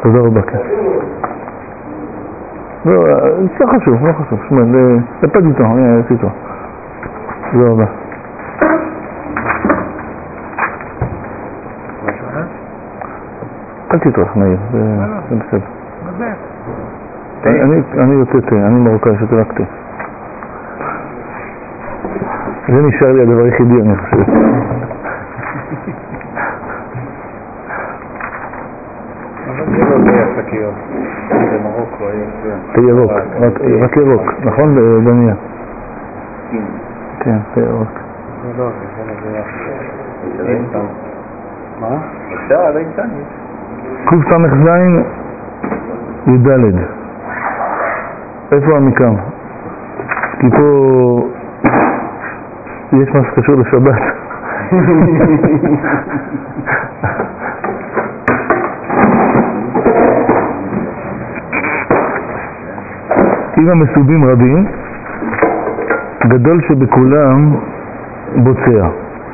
תודה רבה, כן. לא, זה חשוב, לא חשוב. שמע, לפד איתו, אני אעשה איתו. תודה רבה. אל תטרח, נעיר, זה בסדר. אני יוצא תה, אני מרוקאי, שותה רק תה. זה נשאר לי הדבר היחידי, אני חושב. אבל זה לא זה השקיות. זה מרוקו, תה ירוק, רק ירוק, נכון דניה? כן, תה ירוק. זה לא, זה לא. מה? אפשר, עדיין כאן. קוף סמך זין ידלד. איפה המקרא? כי פה יש משהו קשור לשבת. אם המסובים רבים, גדול שבכולם בוצע.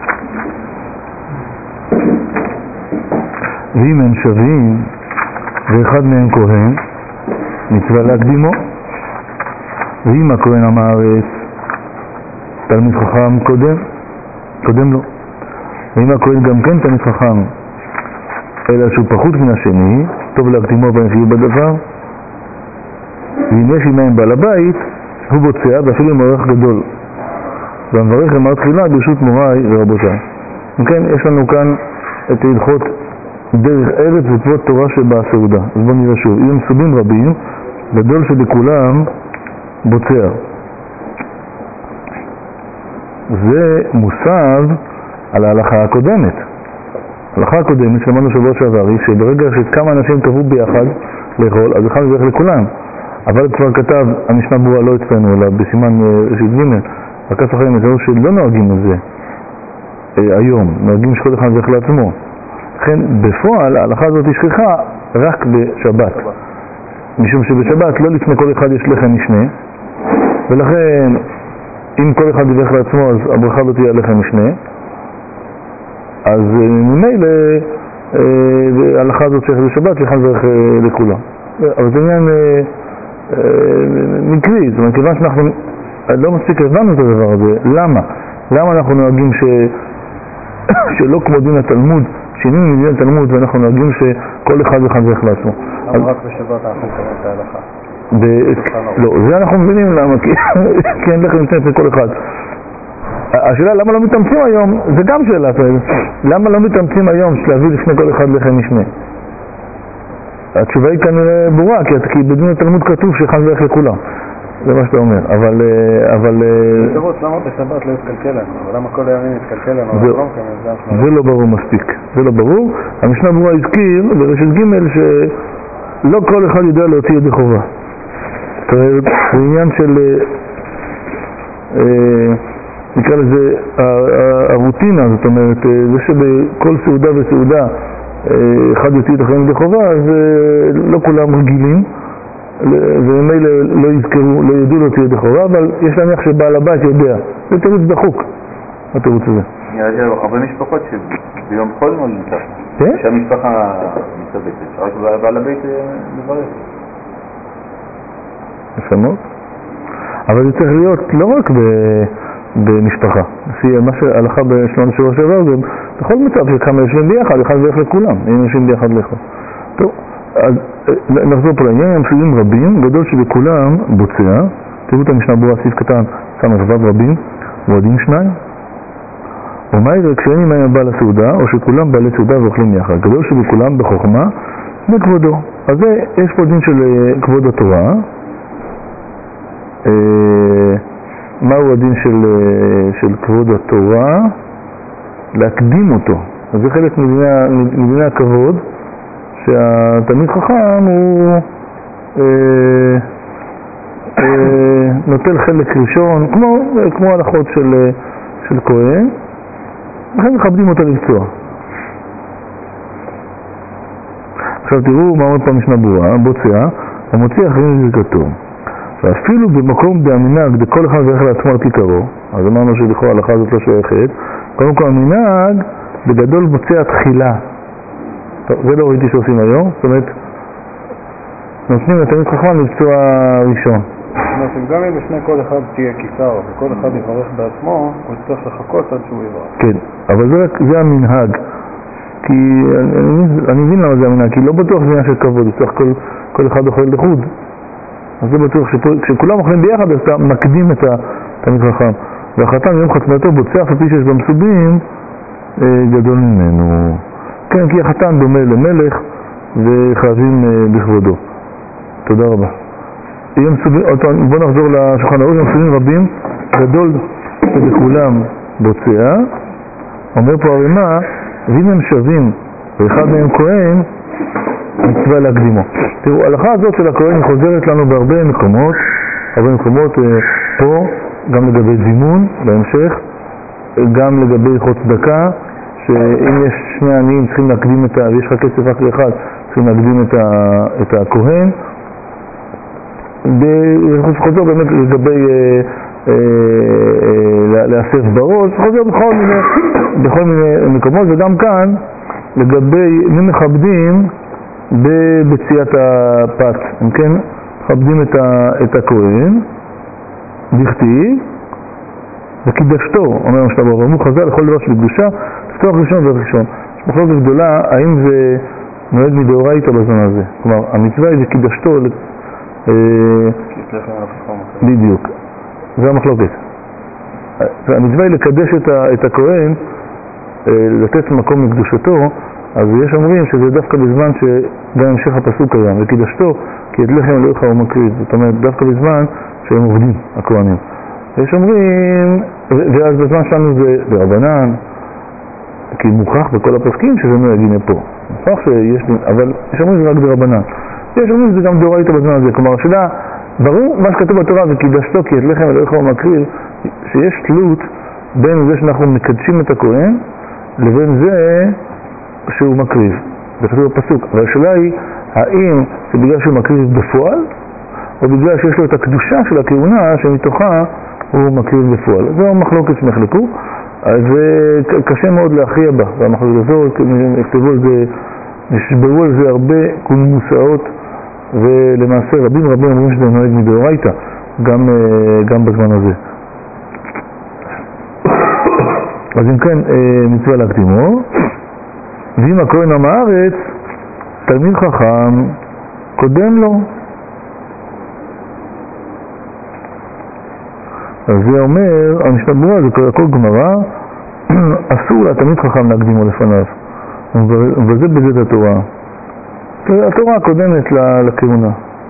ואם הם שווים ואחד מהם כהן, מצווה להקדימו. ואם הכהן עם הארץ תלמיד חכם קודם לו. ואם הכהן גם כן תלמיד חכם אלא שהוא פחות מן השני, טוב להקדימו והנחיו בדבר. ואם יש עמהם בעל הבית, הוא בוצע ואפילו עם ערך גדול. והמברך אמר תחילה ברשות מוריי ורבותיי. וכן, יש לנו כאן את הלכות דרך ארץ וצוות תורה שבסעודה. אז בואו נראה שוב. אם מסובים רבים, גדול שבכולם בוצע. זה מוסב על ההלכה הקודמת. ההלכה הקודמת שלמדנו שבוע שעבר היא שברגע שכמה אנשים קבעו ביחד לאכול, אז אחד מברך לכולם. אבל כבר כתב, המשנה ברורה לא אצלנו, אלא בסימן ראשית ג' הכף אחרים יתראו שלא נוהגים את זה היום, נוהגים שכל אחד מברך לעצמו. לכן בפועל ההלכה הזאת היא שכיחה רק בשבת, משום שבשבת לא לפני כל אחד יש לחם משנה, ולכן אם כל אחד יברך לעצמו אז הברכה לא תהיה לחם משנה, אז ממילא ההלכה הזאת שייכת בשבת שאחד מברך לכולם. אבל זה עניין מקרי, זאת אומרת, כיוון שאנחנו לא מספיק הבנו את הדבר הזה. למה אנחנו נוהגים שלא כמו דין התלמוד, שינינו מדין התלמוד ואנחנו נוהגים שכל אחד מברך לעצמו? למה רק בשבת אנחנו מקבלים את ההלכה? לא, זה אנחנו מבינים למה, כי אין לכם משנה כל אחד. השאלה למה לא מתאמצים היום, זה גם שאלה, למה לא מתאמצים היום להביא לפני כל אחד לחם משנה? התשובה היא כנראה ברורה, כי בדין התלמוד כתוב שאחד מברך לכולם. זה מה שאתה אומר, אבל... תרוץ, למה בשבת לא יתקלקל לנו? למה כל הימים יתקלקל לנו? זה לא ברור מספיק, זה לא ברור. המשנה ברורה הזכיר בראשית ג' שלא כל אחד יודע להוציא ידי חובה. זאת אומרת, זה עניין של... נקרא לזה הרוטינה, זאת אומרת, זה שבכל סעודה וסעודה אחד יוציא את החיים ידי חובה, אז לא כולם רגילים. ומילא לא יזכרו, לא ידעו להוציא ידי חובה, אבל יש להניח שבעל הבית יודע. זה תירוץ דחוק, התירוץ הזה. נראה לי הרבה משפחות שביום חול לא נמצא. כן? שהמשפחה מתאבטת, רק בעל הבית מברך. יפה מאוד. אבל זה צריך להיות לא רק במשפחה. לפי מה שהלכה בשלנו שבוע שעבר, זה בכל מצב שכמה יושבים ביחד, אחד מברך לכולם, אם יושבים ביחד לאכול. טוב. אז נחזור פה לעניין, הם מסובים רבים, גדול שבכולם בוצע. תראו את המשנה ברורה, סעיף קטן, סמך ו' רבים, ועודים שניים. ומה יראה כשאין עמהם בעל הסעודה, או שכולם בעלי סעודה ואוכלים יחד. גדול שבכולם בחוכמה וכבודו. אז יש פה דין של כבוד התורה. מהו הדין של כבוד התורה? להקדים אותו. אז זה חלק מדיני הכבוד. שהתלמיד חכם הוא נוטל חלק ראשון, כמו הלכות של כהן, לכן מכבדים אותו לבצוע. עכשיו תראו מה אומר פה המשנה ברורה, בוצע, המוציא אחרים לזכתו. ואפילו במקום במנהג, דכל אחד מברך לעצמו על כיכרו, אז אמרנו שלכאורה ההלכה הזאת לא שייכת, קודם כל המנהג בגדול בוצע תחילה. טוב, זה לא ראיתי שעושים היום, זאת אומרת, נותנים לתלמיד חכם מקצוע ראשון. זאת אומרת, גם אם לפני כל אחד תהיה כיסר, וכל אחד יברך בעצמו, הוא צריך לחכות עד שהוא יברך. כן, אבל זה המנהג. כי אני מבין למה זה המנהג, כי לא בטוח זה עניין של כבוד, צריך כל אחד אוכל לחוד. אז זה בטוח שכשכולם אוכלים ביחד, אז אתה מקדים את התלמיד חכם. והחתן יום חתונתו בוצע אף על פי שיש במסובים גדול ממנו. כן, כי החתן דומה למלך וחייבים בכבודו. תודה רבה. בוא נחזור לשולחן ערוך, מסובים רבים, גדול ובכולם בוצע. אומר פה הרמ"א, ואם הם שווים ואחד מהם כהן, מצווה להקדימו. תראו, ההלכה הזאת של הכהן היא חוזרת לנו בהרבה מקומות, פה, גם לגבי זימון בהמשך, גם לגבי הלכות צדקה, שאם יש שני עניים צריכים להקדים ויש לך כסף רק לאחד, צריכים להקדים את הכהן. חוזר באמת לגבי לאסף בראש, חוזר בכל מיני מקומות, וגם כאן לגבי מי מכבדים בציית הפת, הם כן מכבדים את הכהן, דכתיב וקידשתו, אומר המשנה ברוך הוא, חז"ל לכל דבר של קדושה, לפתוח ראשון וראשון. יש מחלוקת גדולה, האם זה נוהג מדאורייתא בזמן הזה, כלומר המצווה היא וקידשתו בדיוק, זה המחלוקת. המצווה היא לקדש את הכהן, לתת מקום לקדושתו, אז יש אומרים שזה דווקא בזמן שגם המשך הפסוק קיים, וקידשתו כי את לחם אלוהיך הוא מקריב, זאת אומרת דווקא בזמן שהם עובדים, הכהנים. יש אומרים, ואז בזמן שלנו זה ברבנן, כי מוכח בכל הפסקים שזה נוהג הנה פה, מוכח שיש, אבל יש אומרים שזה רק ברבנן. יש אומרים שזה גם דאורייתא בזמן הזה, כלומר השאלה, ברור מה שכתוב בתורה וקידשתו כי את לחם אלוהיך הוא מקריב, שיש תלות בין זה שאנחנו מקדשים את הכהן לבין זה שהוא מקריב, זה כתוב בפסוק. אבל השאלה היא, האם זה בגלל שהוא מקריב בפועל, או בגלל שיש לו את הקדושה של הכהונה שמתוכה הוא מקריב בפועל. זו מחלוקת שנחלקו, אז קשה מאוד להכריע בה, והמחלוקת הזאת, נשברו על זה הרבה קולמוסאות, ולמעשה רבים אומרים שזה נוהג מדאורייתא, גם בזמן הזה. אז אם כן, מצווה להקדימו, ואם הכהן עם הארץ, תלמיד חכם קודם לו. אז זה אומר, המשנה ברורה, זה כל גמרא, אסור לתלמיד חכם להקדימו לפניו, וזה בזה התורה. התורה קודמת לכהונה.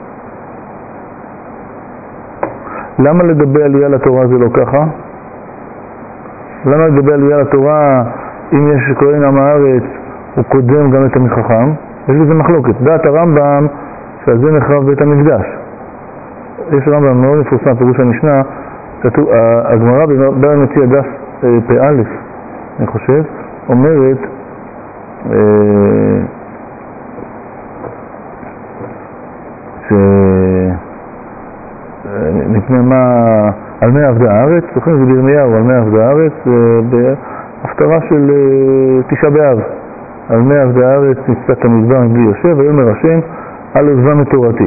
למה לגבי עלייה לתורה זה לא ככה? למה לגבי עלייה לתורה, אם יש כהן עם הארץ, הוא קודם גם את המחכם? יש בזה מחלוקת. דעת הרמב"ם, שעל זה נחרב בית המקדש. יש רמב"ם מאוד מפורסם, פירוש המשנה, הגמרא בבבא מציעא דף פ"א, אני חושב, אומרת, מפני מה, על מי עבדה הארץ, זוכרים זה בירמיהו, על מי עבדה הארץ, בהפטרה של תשעה באב, על מי עבדה הארץ נצפת המדבר מבלי יושב, ויאמר השם, על עוזבם את תורתי.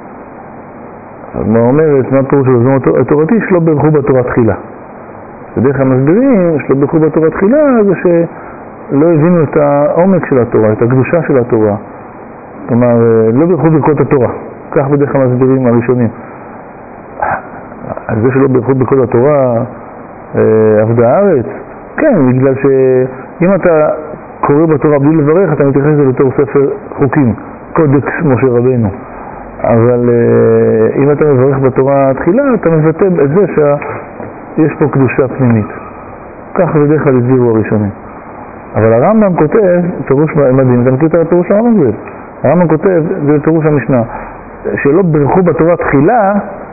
מה אומרת, מה פירוש של עוזבם את תורתי? שלא ברכו בתורה תחילה. בדרך כלל מסבירים, שלא ברכו בתורה תחילה, זה שלא הבינו את העומק של התורה, את הקדושה של התורה. כלומר, לא ברכו ברכות התורה. כך בדרך כלל מסבירים הראשונים. אז זה שלא ברכות ברכות התורה, עבדה הארץ, כן, בגלל שאם אתה קורא בתורה בלי לברך, אתה מתייחס לזה בתור ספר חוקים, קודקס משה רבינו. אבל אם אתה מברך בתורה תחילה, אתה מבטא את זה שיש פה קדושה פנימית. כך בדרך כלל הסבירו הראשונים. אבל הרמב"ם כותב, פירוש מדהים, אתה מכיר את הפירוש הרמב"ם זה? הרמב"ם כותב, זה פירוש המשנה, שלא ברכו בתורה תחילה,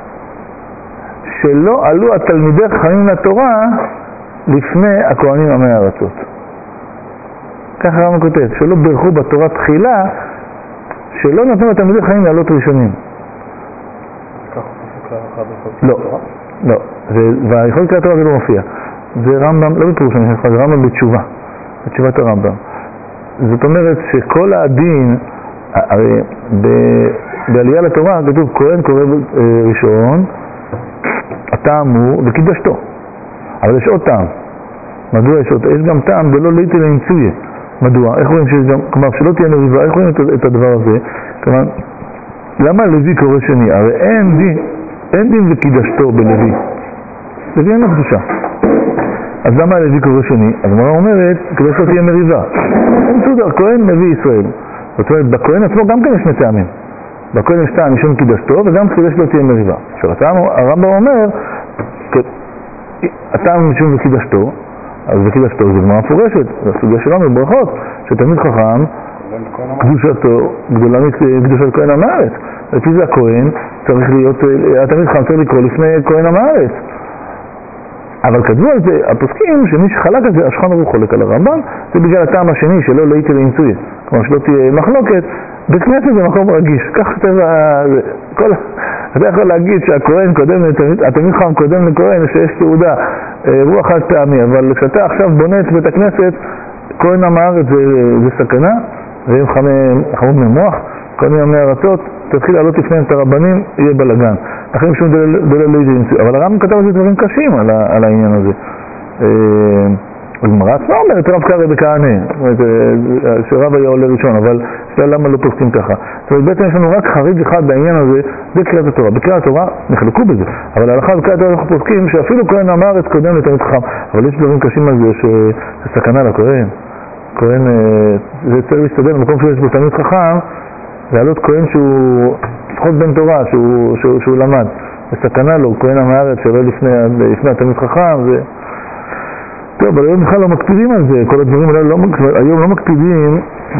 שלא עלו התלמידי חכמים לתורה לפני הכהנים עמי הארצות. ככה הרמב"ם כותב, שלא ברכו בתורה תחילה, שלא נתנו לתלמידי חכמים לעלות ראשונים. לא, לא. והיכול לקראת התורה זה לא מופיע. זה רמב"ם, לא בפירוש המשנה, זה רמב"ם בתשובה, בתשובת הרמב"ם. זאת אומרת שכל הדין הרי בעלייה לתורה כתוב כהן קורא ראשון, הטעם הוא וקידשתו. אבל יש עוד טעם. מדוע יש עוד? יש גם טעם ולא ליטי למצויה. מדוע? איך רואים שיש גם, כלומר שלא תהיה מריבה, איך רואים את הדבר הזה? כלומר, למה לוי קורא שני? הרי אין דין וקידשתו בלוי. לוי אין לו קדושה. אז למה לוי קורא שני? אז הגמרא אומרת, כדי שלא תהיה מריבה. בסדר, כהן מביא ישראל. זאת אומרת, בכהן עצמו גם כן יש שני טעמים. בכהן יש טעם משום קידשתו, וגם כדי שלא תהיה מריבה. עכשיו, הרמב"ם אומר, הטעם משום וקידשתו, אז וקידשתו זה גמרא מפורשת, זה הסוגיה שלנו בברכות, שתלמיד חכם, קדושתו גדולה מקדושת כהן עם הארץ. לפי זה הכהן צריך להיות, התלמיד חכם צריך לקרוא לפני כהן עם הארץ. אבל כתבו על זה הפוסקים שמי שחלק על זה, השולחן ערוך חולק על הרמב"ם, זה בגלל הטעם השני שלא להיטה לאמצויה, כלומר שלא תהיה מחלוקת. בכנסת זה מקום רגיש, כך טבע, אתה יכול להגיד שהכהן קודם, התלמיד חכם קודם לכהן, שיש תעודה, רוח חד פעמי, אבל כשאתה עכשיו בונה את בית הכנסת, כהן עם הארץ זה סכנה, והם חמוד ממוח, כל מיני מארצות, תתחיל לעלות לפניהם את הרבנים, יהיה בלגן. לכן שום דולל לא ידעים. אבל הרמב"ם כתב על זה דברים קשים על העניין הזה. הגמרא עצמה אומרת, רב קרא בכהנא, שרב היה עולה ראשון, אבל שאלה למה לא פוסקים ככה. זאת אומרת, בעצם יש לנו רק חריג אחד בעניין הזה, זה קריאת התורה. בקריאת התורה נחלקו בזה, אבל ההלכה בקריאת התורה אנחנו פוסקים שאפילו כהן עם הארץ קודם לתלמיד חכם. אבל יש דברים קשים על זה שסכנה לכהן. כהן, זה צריך להסתדר במקום שיש בו תלמיד חכם, לעלות כהן שהוא לפחות בן תורה, שהוא למד. בסכנה לו, כהן עם הארץ שעולה לפני התלמיד חכם, טוב, אבל היום בכלל לא מקפידים על זה, כל הדברים האלה היום לא מקפידים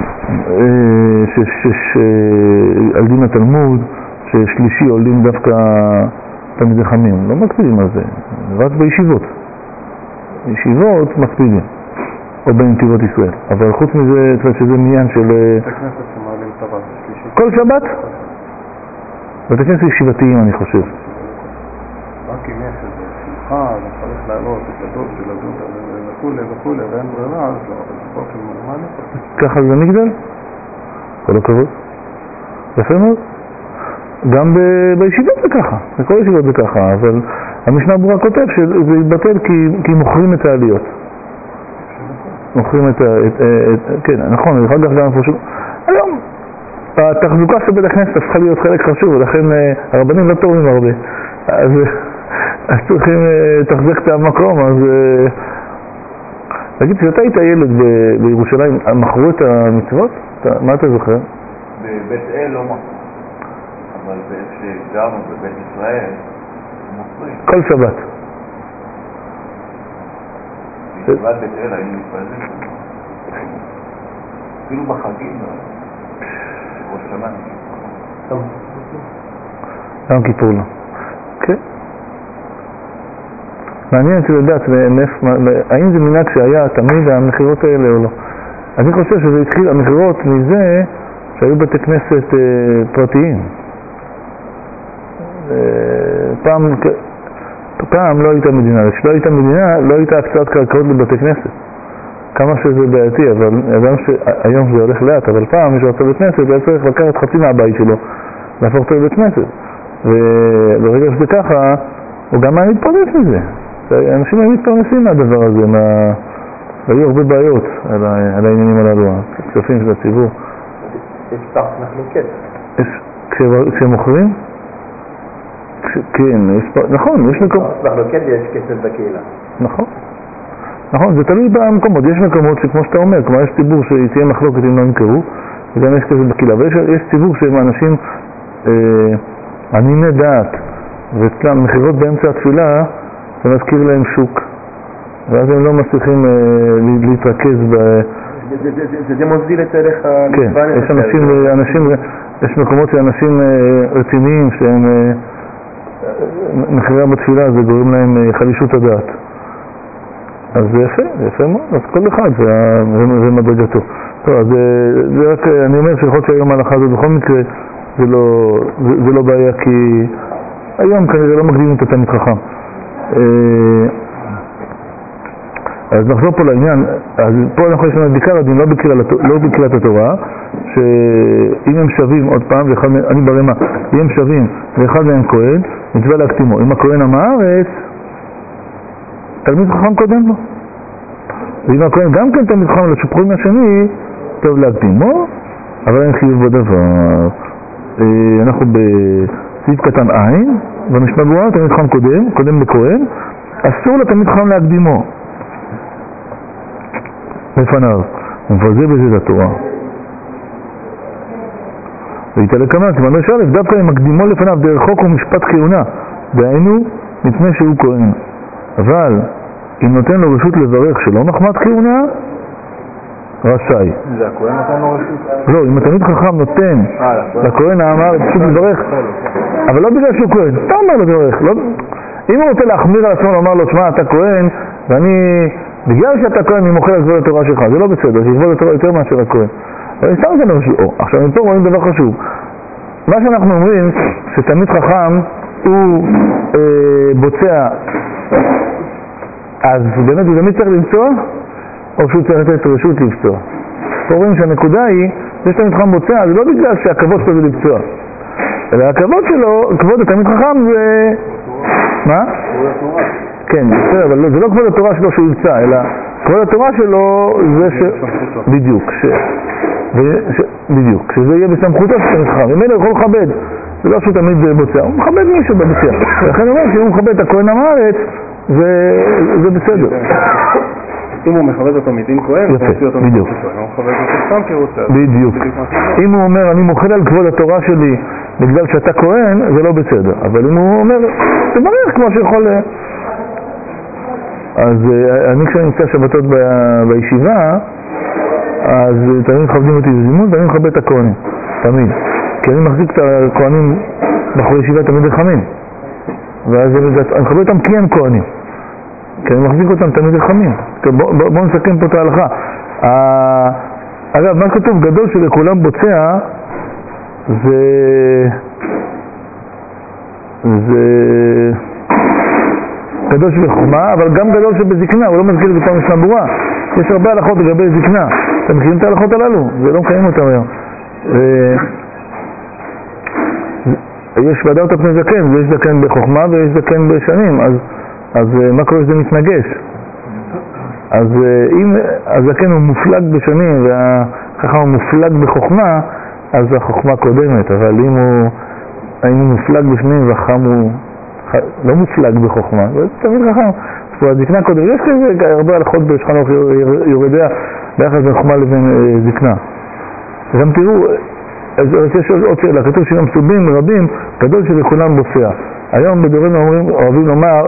על דין התלמוד, ששלישי עולים דווקא תלמידי חכמים, לא מקפידים על זה, רק בישיבות. בישיבות מקפידים, או בנתיבות ישראל, אבל חוץ מזה, שזה עניין של... הכנסת שמעלים שבת, שלישי. כל שבת? בתי כנסת ישיבתיים אני חושב. רק אם יש איזה שמחה, וצריך לעלות את הדוד ולדוד וכולי, ואין ברירה, אז לא, אבל זה באופן נורמלי. ככה זה מגדל? כל הכבוד. יפה מאוד. גם בישיבות זה ככה, בכל ישיבות זה ככה, אבל המשנה ברורה כותב שזה יתבטל כי מוכרים את העליות. מוכרים את כן, נכון, אחר כך גם פשוט. היום, התחזוקה של בית הכנסת הפכה להיות חלק חשוב, ולכן הרבנים לא תורמים הרבה. אז צריכים לתחזק את המקום, אז... תגיד, כשאתה היית ילד בירושלים, מכרו את המצוות? מה אתה זוכר? בבית אל לא מכרו, אבל באיפה שגרנו בבית ישראל, מוכרים. כל שבת. בישיבת בית אל היינו מתפזים. אפילו בחגים, ראש שנה. יום כיפור לא. כן. מעניין אותי לדעת, האם זה מנהג שהיה תמיד המחירות האלה או לא. אני חושב שזה התחיל המחירות מזה שהיו בתי כנסת פרטיים. פעם לא הייתה מדינה, כשלא הייתה מדינה לא הייתה הקצאת קרקעות לבתי כנסת. כמה שזה בעייתי, אבל היום זה הולך לאט, אבל פעם מי שרצה בית כנסת היה צריך לקחת חצי מהבית שלו להפוך אותו לבית כנסת. וברגע שזה ככה, הוא גם היה מתפרנס מזה. אנשים היו מתפרנסים מהדבר הזה, היו הרבה בעיות על העניינים הללו, הכספים של הציבור. יש פתח מחלוקת. כשהם מוכרים? כן, נכון, יש מקומות. מחלוקת יש כסף בקהילה. נכון. נכון, זה תלוי במקומות. יש מקומות שכמו שאתה אומר, כמו יש ציבור שתהיה מחלוקת אם לא נמכרו, וגם יש כסף בקהילה. ויש ציבור שהם אנשים ענייני דעת, ואצלם מחירות באמצע התפילה, זה מזכיר להם שוק, ואז הם לא מצליחים להתרכז זה מוזיל את ערך המצווה. כן, יש מקומות שאנשים רציניים שהם מחירה בתפילה, זה גורם להם חלישות הדעת. אז זה יפה מאוד, אז כל אחד זה מדרגתו. טוב, אז זה רק, אני אומר שיכול להיות שהיום ההלכה הזאת בכל מקרה זה לא בעיה, כי היום כנראה לא מקדימים את התלמיד חכם. אז נחזור פה לעניין, אז פה אנחנו יש לנו את עיקר הדין, לא בקריאת התורה, שאם הם שווים, עוד פעם, אני ברמה, אם הם שווים ואחד מהם כהן, מצווה להקטימו. אם הכהן עם הארץ, תלמיד חכם קודם לו. ואם הכהן גם כן תלמיד חכם לשופחים השני, טוב להקטימו, אבל אין חיוב בדבר. אנחנו בסעיף קטן עין, במשנה ברורה, תלמיד חכם קודם לכהן, אסור לתלמיד חכם להקדימו. לפניו, הוא מבזה בזה לתורה. ויתעלה כמה, כמובן לשאלף, דווקא אם מקדימו לפניו דרך חוק ומשפט כהונה, דהיינו, מפני שהוא כהן. אבל, אם נותן לו רשות לברך שלא מחמת כהונה, רשאי. זה הכהן נותן לו רשות? לא, אם התלמיד חכם נותן לכהן האמר, פשוט לברך, אבל לא בגלל שהוא כהן, אתה אומר לו לברך. אם הוא רוצה להחמיר על עצמו, לומר לו, שמע, אתה כהן, ואני... בגלל שאתה כהן, אני מוכר על כבוד התורה שלך, זה לא בסדר, שכבוד התורה יותר מאשר הכהן. אבל סתם זה לא משהו. עכשיו, מפה רואים דבר חשוב. מה שאנחנו אומרים, שתלמיד חכם הוא בוצע, אז באמת הוא תמיד צריך לבצוע, או שהוא צריך לתת רשות לבצוע. פה רואים שהנקודה היא, יש תלמיד חכם בוצע, זה לא בגלל שהכבוד שלו זה לבצוע. אלא הכבוד שלו, כבוד התלמיד חכם זה... מה? כבוד התורה. כן, בסדר, אבל זה לא כבוד התורה שלו שהוא יבצע, אלא כבוד התורה שלו זה ש... בדיוק, בדיוק, שזה יהיה בסמכותו של תלמיד חכם. אם אין הוא יכול לכבד, זה לא שהוא תמיד בוצע, הוא מכבד מישהו בבוצע. לכן הוא אומר שאם הוא מכבד את הכהן עם הארץ, זה בסדר. אם הוא מכבד אותו מדין כהן, הוא מוציא אותו בדיוק. מדין כהן, הוא מכבד אותו סתם כי הוא רוצה. בדיוק. אם הוא אומר, אני מוחל על כבוד התורה שלי בגלל שאתה כהן, זה לא בסדר. אבל אם הוא אומר, תברך כמו שיכול... אז אני כשאני נמצא שבתות בישיבה, אז תמיד מכבדים אותי בזימון ואני מכבד את הכהנים, תמיד. כי אני מחזיק את הכהנים בחורי ישיבה תמיד רחמים. ואז אני מכבד אותם כי הם כהנים. כי אני מחזיק אותם תמיד רחמים. בואו נסכם פה את ההלכה. אגב, מה כתוב גדול שלכולם בוצע, זה גדול שבחוכמה, אבל גם גדול שבזקנה, הוא לא מזכיר את זה פעם משנה ברורה. יש הרבה הלכות לגבי זקנה. אתם מכירים את ההלכות הללו? זה לא מקיים אותם היום. יש והדרת פני זקן, ויש זקן בחוכמה ויש זקן בשנים, אז מה קורה שזה מתנגש? אז אם הזקן הוא מופלג בשנים והחכם הוא מופלג בחוכמה, אז החוכמה קודמת, אבל אם הוא מופלג בשנים והחכם הוא לא מופלג בחוכמה, זה תמיד חכם. אז הזקנה קודם, יש כזה הרבה הלכות בשולחן ערוך יורדיה ביחס בין חוכמה לבין זקנה. גם תראו, אז יש עוד שאלה, כתוב שגם סובים רבים, גדול שלכולם בוצע. היום בדורנו אוהבים לומר,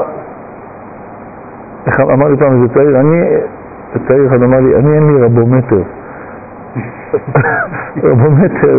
אמר לי פעם איזה צעיר אחד אמר לי, אני אין לי רבומטר. רבומטר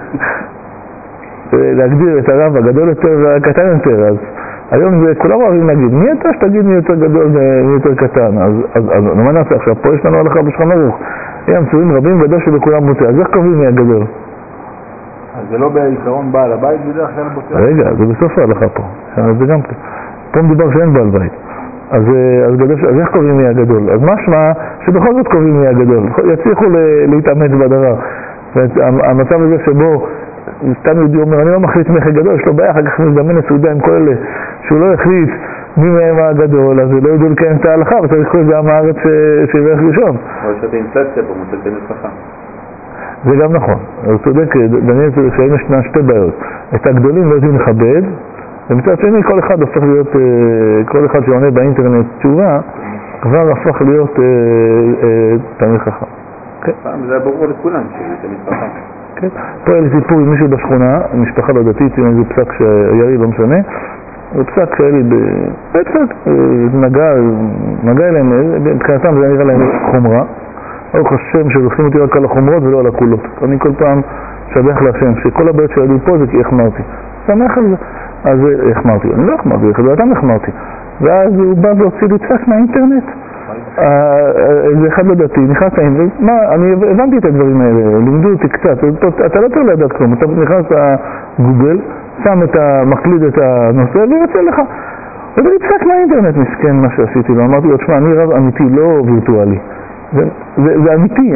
זה להגדיר את הרב הגדול יותר והקטן יותר, אז היום זה כולם אוהבים להגיד, מי אתה שתגיד מי יותר גדול ומי יותר קטן? אז מה נעשה עכשיו? פה יש לנו הלכה בשולחן ערוך. הם צורים רבים גדול שבכולם בוצע, אז איך קובעים מי הגדול? אז זה לא בעיקרון בעל הבית בדרך כלל בוצע? רגע, זה בסוף ההלכה פה. זה גם כן. פה מדובר שאין בעל בית. אז איך קובעים מי הגדול? אז משמע שבכל זאת קובעים מי הגדול. יצליחו להתאמץ בדבר. המצב הזה שבו סתם יהודי אומר, אני לא מחליט מי הגדול, יש לו בעיה, אחר כך מזדמן הסעודה עם כל אלה, שהוא לא החליט מי מהם הגדול, אז לא ידעו לקיים את ההלכה, וצריך לקרוא את זה עם הארץ שיברך ראשון. אבל שאתה אינפלציה פה, מוצא תלמיד חכם. זה גם נכון. הוא צודק, דניאל צודק שהם יש שתי בעיות. את הגדולים לא יודעים לכבד, ומצד שני כל אחד הופך להיות, כל אחד שעונה באינטרנט תשובה, כבר הפך להיות תלמיד חכם. פעם זה היה ברור לכולם, תלמיד חכם. כן. פה היה לי סיפור עם מישהו בשכונה, משפחה לא דתית, עם איזה פסק שהיה לי, לא משנה. זה פסק שהיה לי בפסק, נגע אליהם, מבחינתם זה נראה להם חומרה. ברוך השם שזוכרים אותי רק על החומרות ולא על הקולות. אני כל פעם שבח להשם, שכל הבעיות שהיו לי פה זה כי החמרתי. שמח על זה. אז החמרתי, אני לא החמרתי, חזרתם החמרתי. ואז הוא בא והוציא לי צף מהאינטרנט. זה אחד לדעתי, נכנס להם, אני הבנתי את הדברים האלה, לימדו אותי קצת, אתה לא צריך לדעת כלום, אתה נכנס לגוגל, שם מקליד את הנושא ויוצא לך. וזה נצחק מהאינטרנט מסכן מה שעשיתי לו, אמרתי לו, תשמע, אני רב אמיתי, לא וירטואלי. זה אמיתי,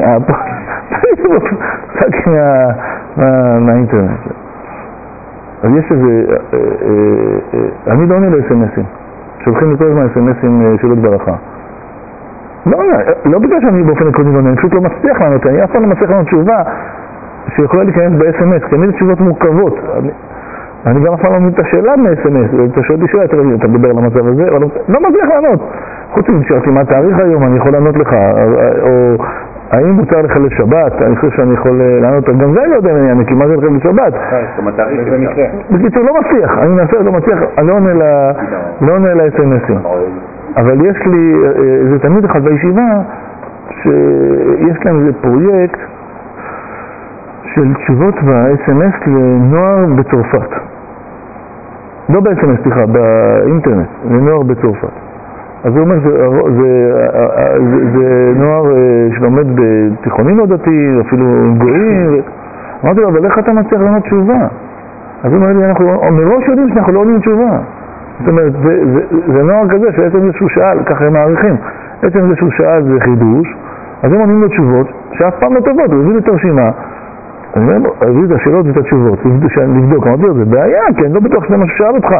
נצחק מהאינטרנט. אז יש איזה, אני לא עונה ל-SMS'ים, שולחים לי כל הזמן SMS'ים שאלות ברכה. לא בגלל שאני באופן עקרוני לא עונה, אני פשוט לא מצליח לענות, אני אף פעם לא מצליח לענות תשובה שיכולה להיכנס ב-SMS, כי אני זה תשובות מורכבות. אני גם אף פעם לא מבין את השאלה מ-SMS, אתה שואל לי שאלה, אתה מדבר על המצב הזה, אבל לא מצליח לענות. חוץ משאלתי מה תאריך היום, אני יכול לענות לך, או האם מותר לך לשבת, אני חושב שאני יכול לענות, גם זה לא יודע מעניין, כי מה זה לך לשבת? בקיצור, לא מצליח, אני מנסה, לא מצליח, אני לא עונה ל-SMS'ים. אבל יש לי, זה תמיד אחד בישיבה, שיש להם איזה פרויקט של תשובות ב-SMS לנוער בצרפת. לא ב-SMS, סליחה, באינטרנט, לנוער בצרפת. אז הוא אומר, זה נוער שלומד בתיכונים לא דתי, אפילו עם גויים. אמרתי לו, אבל איך אתה מצליח לענות תשובה? אז הוא אומר לי, אנחנו מראש יודעים שאנחנו לא עונים תשובה. זאת אומרת, זה נוער כזה שעצם זה שהוא שאל, ככה הם מעריכים, עצם זה שהוא שאל זה חידוש, אז הם עונים לו תשובות שאף פעם לא טובות, הוא הביא לי את הרשימה, אני אומר לו, הביא את השאלות ואת התשובות, לבדוק, אמרתי לו, זה בעיה, כי אני לא בטוח שזה מה ששאל אותך.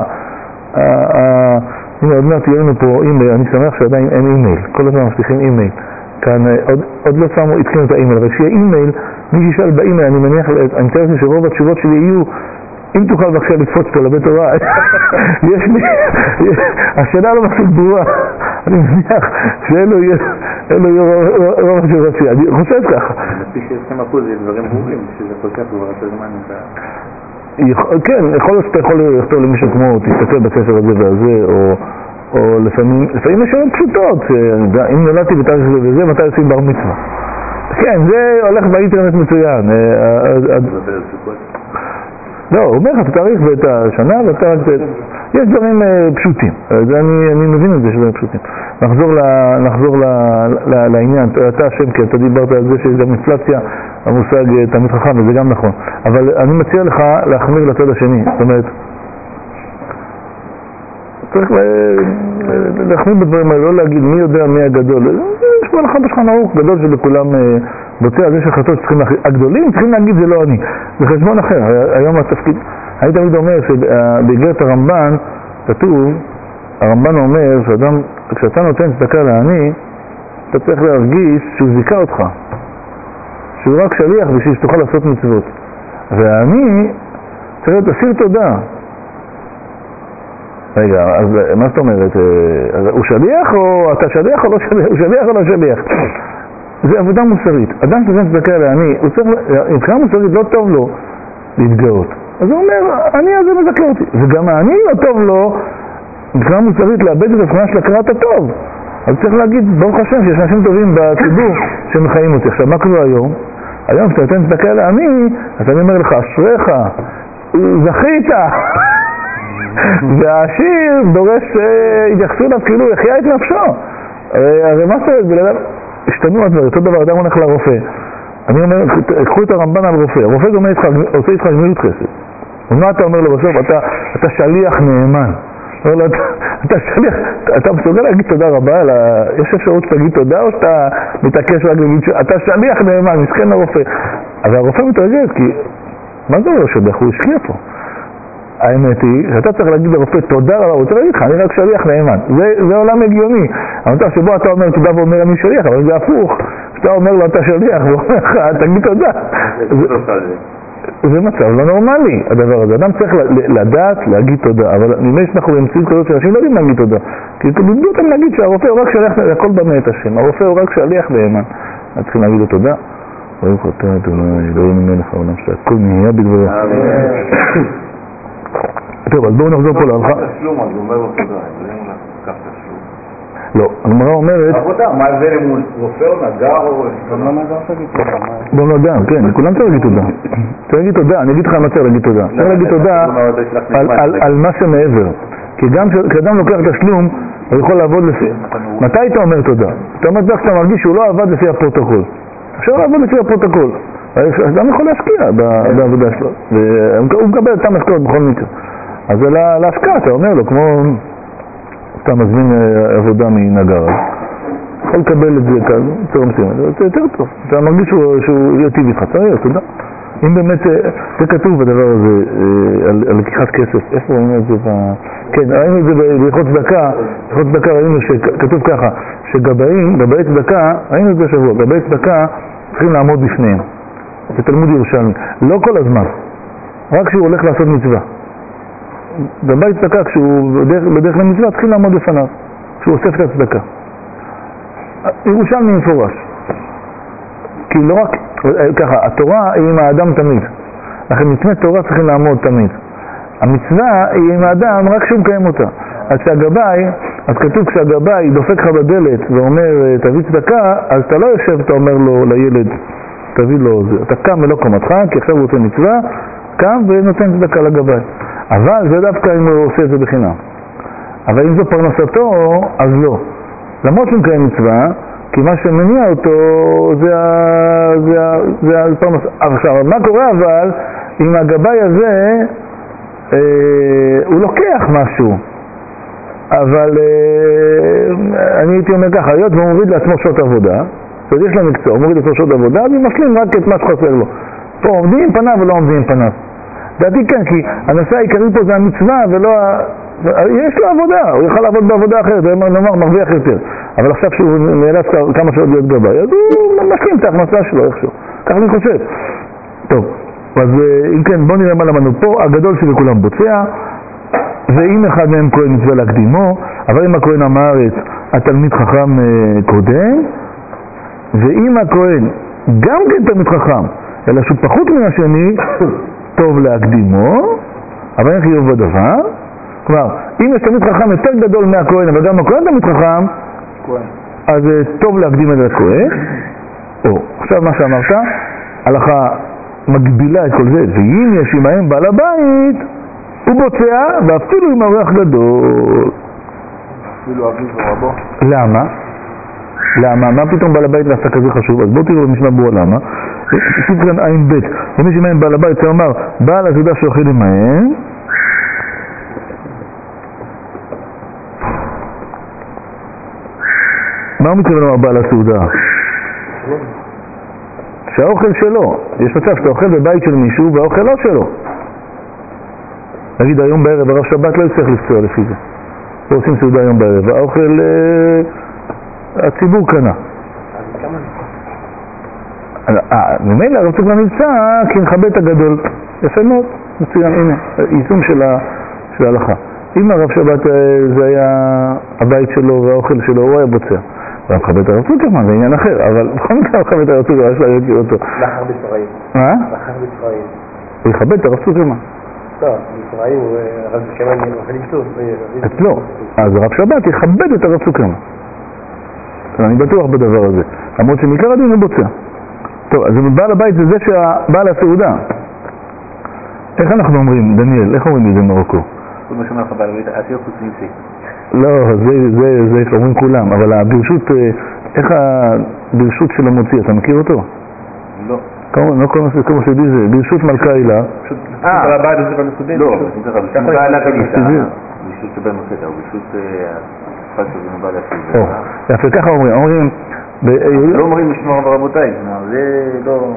הנה, עוד מעט תהיה לנו פה אימייל, אני שמח שעדיין אין אימייל, כל הזמן מבטיחים אימייל, כאן עוד לא שמו, התקינו את האימייל, אבל כשיהיה אימייל, מי שישאל באימייל, אני מניח, אני מתאר לי שרוב התשובות שלי יהיו, אם תוכל בבקשה לתפוץ פה לבית הוראה, יש לי, השאלה לא מספיק ברורה, אני מניח שאלו יהיו רוב התשובות שלי, אני חושב ככה. לפי 20% יש דברים ברורים, שזה כל כך כבר יותר זמן כן, יכול להיות שאתה יכול לכתוב למישהו כמו תסתכל בספר הזה והזה, או לפעמים יש שאלות פשוטות, אם נולדתי בתאריך זה וזה, מתי עושים בר מצווה. כן, זה הולך באינטרנט מצוין. לא, הוא אומר לך, אתה תאריך ואת השנה, ואתה... יש דברים פשוטים, אני מבין את זה שדברים פשוטים. נחזור לעניין, אתה השם, כי אתה דיברת על זה שיש גם אינפלציה, המושג תמיד חכם, וזה גם נכון. אבל אני מציע לך להחמיר לצד השני, זאת אומרת, צריך להחמיר בדברים האלה, לא להגיד מי יודע מי הגדול. יש פה לך בשכן ערוך גדול שבכולם בוצע על זה שחלטות הגדולים צריכים להגיד זה לא אני, זה חשבון אחר. היום התפקיד, אני תמיד אומר שבאגרת הרמב"ן כתוב, הרמב"ן אומר שאדם, כשאתה נותן צדקה לעני, אתה צריך להרגיש שהוא זיקה אותך, שהוא רק שליח בשביל שתוכל לעשות מצוות, והעני צריך להיות אסיר תודה. רגע, אז מה זאת אומרת? הוא שליח או אתה שליח או לא שליח? הוא שליח או לא שליח? זה עבודה מוסרית. אדם שזן צדקה לעני, מבחינה מוסרית לא טוב לו להתגאות. אז הוא אומר, אני הזה מזכה אותי. וגם העני לא טוב לו, מבחינה מוסרית, לאבד את הבחינה של הכרת הטוב. אז צריך להגיד, ברוך השם, שיש אנשים טובים בציבור שמחיים אותי. עכשיו, מה קורה היום? היום כשאתה נותן צדקה לעני, אז אני אומר לך, אשריך, זכית. והעשיר דורש התייחסו אליו כאילו הוא יחיה את נפשו. הרי מה זה? השתנו הדבר, אותו דבר, אדם הולך לרופא. אני אומר, קחו את הרמב"ן על רופא. הרופא זה עושה איתך גמילות חסד. ומה אתה אומר לו בסוף? אתה שליח נאמן. אתה שליח, אתה מסוגל להגיד תודה רבה, יש אפשרות שתגיד תודה או שאתה מתעקש רק להגיד אתה שליח נאמן, מסכן לרופא. אבל הרופא מתרגש כי, מה זה לא שדח? הוא השקיע פה. האמת היא, שאתה צריך להגיד לרופא תודה רבה, הוא צריך להגיד לך, אני רק שליח נאמן. זה עולם הגיוני. המצב שבו אתה אומר תודה ואומר אני שליח, אבל זה הפוך. כשאתה אומר לו אתה שליח, הוא אומר לך, תגיד תודה. זה מצב לא נורמלי, הדבר הזה. אדם צריך לדעת להגיד תודה, אבל נדמה שאנחנו במציאות כזאת שאנשים לא יודעים להגיד תודה. כי לימדו אותם להגיד שהרופא הוא רק שליח, הכל במה את השם. הרופא הוא רק שליח נאמן. אנחנו צריכים להגיד לו תודה. ברוך אתה, אלוהים מלך העולם שהכל נהיה בדברך. טוב, אז בואו נחזור פה להלכה. תשלום, אז הוא אומר לו תודה, זה מולה, קח תשלום. לא, הגמרא אומרת... עבודה, מה זה מול רופא או נגר או... גם לא נגר תגיד תודה. לא נגר, כן, כולם צריך להגיד תודה. צריך להגיד תודה, אני אגיד לך מה צריך להגיד תודה. צריך להגיד תודה על מה שמעבר. כי גם כשאדם לוקח תשלום, הוא יכול לעבוד לפי... מתי אתה אומר תודה? אתה אומר תודה כשאתה מרגיש שהוא לא עבד לפי הפרוטוקול. אפשר לעבוד לפי הפרוטוקול. אדם יכול להשקיע בעבודה שלו, והוא מקבל את המשכורת בכל מקרה. אז להשקעה, אתה אומר לו, כמו אתה מזמין עבודה מנגר, יכול לקבל את זה יותר מסוימת, זה יותר טוב, אתה מרגיש שהוא יטיב איתך, תודה. אם באמת, זה כתוב בדבר הזה, על לקיחת כסף, איפה ראינו את זה? כן, ראינו את זה בהלכות צדקה, בהלכות צדקה ראינו שכתוב ככה, שגבאים, גבאי צדקה, ראינו את זה השבוע, גבאי צדקה צריכים לעמוד בפניהם, זה תלמוד ירושלמי, לא כל הזמן, רק כשהוא הולך לעשות מצווה. גבאי צדקה, כשהוא בדרך למצווה, צריכים לעמוד בפניו, כשהוא אוסף את הצדקה. ירושלמי מפורש. כי לא רק, ככה, התורה היא עם האדם תמיד. לכן מצוות תורה צריכים לעמוד תמיד. המצווה היא עם האדם רק שהוא מקיים אותה. אז כשהגבאי, אז כתוב כשהגבאי דופק לך בדלת ואומר תביא צדקה, אז אתה לא יושב, אתה אומר לו לילד, תביא לו זה. אתה קם ולא קומתך, כי עכשיו הוא עושה מצווה, קם ונותן צדקה לגבאי. אבל זה דווקא אם הוא עושה את זה בחינם. אבל אם זו פרנסתו, אז לא. למרות שהוא מקיים מצווה, כי מה שמניע אותו זה הפרנסה. עכשיו, מה קורה אבל אם הגבאי הזה הוא לוקח משהו, אבל אני הייתי אומר ככה, היות והוא מוריד לעצמו שעות עבודה, זאת אומרת יש לו מקצוע, הוא מוריד לעצמו שעות עבודה, אז הוא משלים רק את מה שחסר לו. פה עומדים עם פניו ולא עומדים עם פניו. דעתי כן, כי הנושא העיקרי פה זה המצווה ולא יש לו עבודה, הוא יוכל לעבוד בעבודה אחרת, הוא נאמר מרוויח יותר. אבל עכשיו שהוא נאלץ כמה שעות להיות גבאי, אז הוא משלים את ההכנסה שלו איכשהו. כך אני חושב. טוב, אז אם כן, בוא נראה מה למדנו פה. הגדול שבכולם בוצע, ואם אחד מהם כהן מצווה להקדימו, אבל אם הכהן עם הארץ, התלמיד חכם קודם, ואם הכהן גם כן תלמיד חכם, אלא שהוא פחות מן השני, טוב להקדימו, אבל אין חיוב בדבר. כלומר, אם יש תלמיד חכם יותר גדול מהכהן, אבל גם הכהן תלמיד חכם, אז טוב להקדים את הכהן. עכשיו מה שאמרת, הלכה מגבילה את כל זה, ואם יש עמהם בעל הבית, הוא בוצע, ואפילו עם אורח גדול. אפילו אביו ורבו. למה? למה? מה פתאום בעל הבית נעשה כזה חשוב? אז בואו תראו במשנה ברורה למה. ספרן עין ב' ומי שמהם בעל הבית צריך לומר, בעל הסעודה שאוכל עמהם, מה הוא מתכוון לומר בעל הסעודה? שהאוכל שלו, יש מצב שאתה אוכל בבית של מישהו והאוכל לא שלו. נגיד היום בערב, הרב שבת לא יצטרך לפצוע לפי זה. לא עושים סעודה היום בערב, האוכל הציבור קנה. ממילא הרב צוק נמצא כי נכבד את הגדול. יפה מאוד, מצוין, הנה, יישום של ההלכה. אם הרב שבת זה היה הבית שלו והאוכל שלו, הוא היה בוצע. הוא היה מכבד את הרב צוקרמן, זה עניין אחר, אבל בכל מקרה הוא מכבד את הרב צוקרמן, יש לה להכיר אותו. לאחר בצראים. מה? לאחר בצראים. הוא יכבד את הרב צוקרמן. לא, בצראים הוא הרב צוקרמן אוכל איתו. לא, אז הרב שבת יכבד את הרב צוקרמן. אני בטוח בדבר הזה, למרות שמעיקר הדין הוא בוצע. טוב, אז בעל הבית זה שבעל הסעודה. איך אנחנו אומרים, דניאל, איך אומרים את זה במרוקו? כל מה שאומר לך בעל הבית, עשיר חוץ ניסי. לא, זה אומרים כולם, אבל הברשות, איך הברשות של המוציא, אתה מכיר אותו? לא. לא כמו שידי זה, ברשות מלכה הילה. בעל הבית הזה בנקודת? לא, ברשות בעל הקדישה. ברשות שבן מוסדה, או ברשות חד שזה בעל הקדישה. יפה, ככה אומרים, לא אומרים לשמור ברבותיי, זה לא...